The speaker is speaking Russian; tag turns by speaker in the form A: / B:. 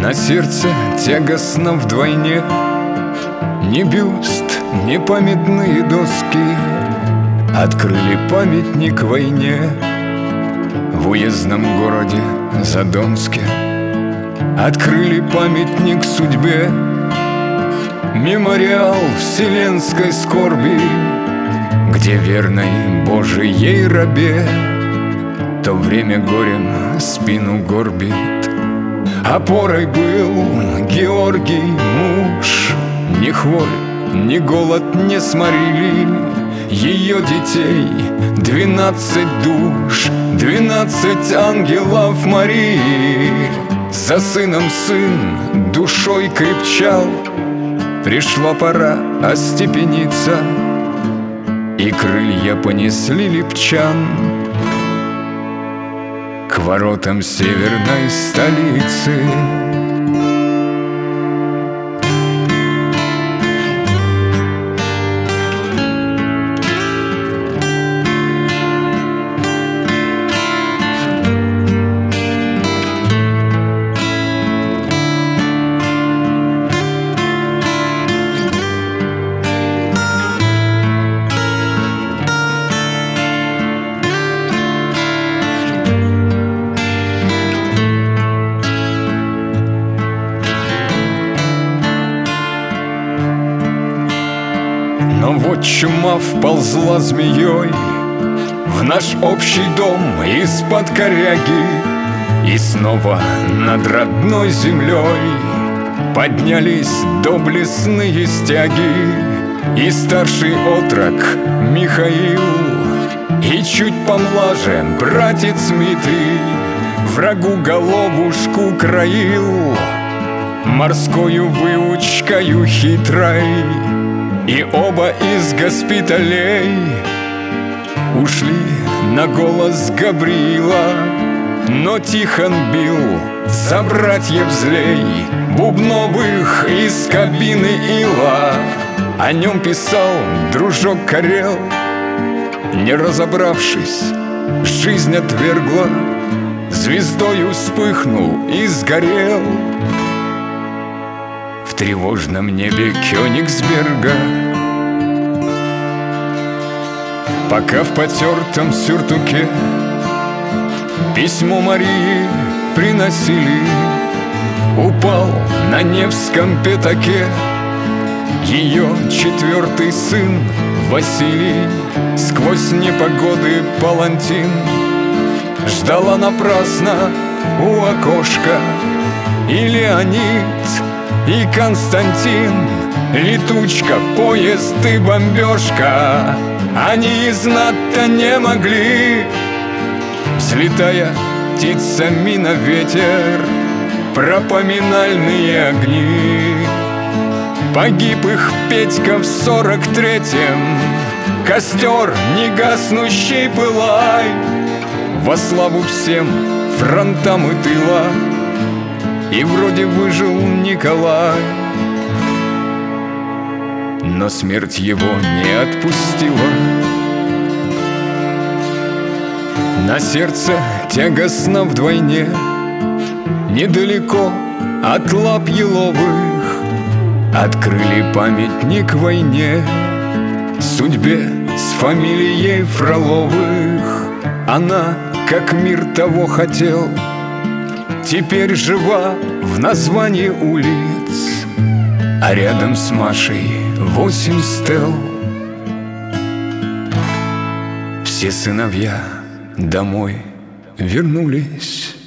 A: На сердце тягостно вдвойне. Ни бюст, ни памятные доски открыли памятник войне в уездном городе Задонске. Открыли памятник судьбе, мемориал вселенской скорби, где верной Божией рабе то время горем спину горбит. Опорой был Георгий муж. Ни хворь, ни голод не сморили ее детей 12 душ, 12 ангелов Марии. За сыном сын душой крепчал. Пришла пора остепениться, и крылья понесли липчан к воротам северной столицы. Но вот чума вползла змеей в наш общий дом из-под коряги, и снова над родной землей поднялись доблестные стяги. И старший отрок Михаил, и чуть помлаже братец Дмитрий врагу головушку краил морскою выучкою хитрой. И оба из госпиталей ушли на голос Гавриила. Но Тихон бил за братьев злей Бубновых из кабины ила. О нем писал дружок Карел. Не разобравшись, жизнь отвергла, звездою вспыхнул и сгорел в тревожном небе Кёнигсберга. Пока в потертом сюртуке письмо Марии приносили, упал на Невском пятаке ее четвертый сын Василий. Сквозь непогоды палантин ждала напрасно у окошка и Леонид, и Константин. Летучка, поезд и бомбежка, они и знать-то не могли. Взлетая птицами на ветер про поминальные огни. Погиб их Петька в 43-м, костер негаснущий пылай во славу всем фронтам и тыла. И вроде выжил Николай, но смерть его не отпустила. На сердце тягостно вдвойне. Недалеко от лап еловых открыли памятник войне, судьбе с фамилией Фроловых. Она, как мир того хотел, теперь жива в названии улиц, а рядом с Машей 8 стел. Все сыновья домой вернулись.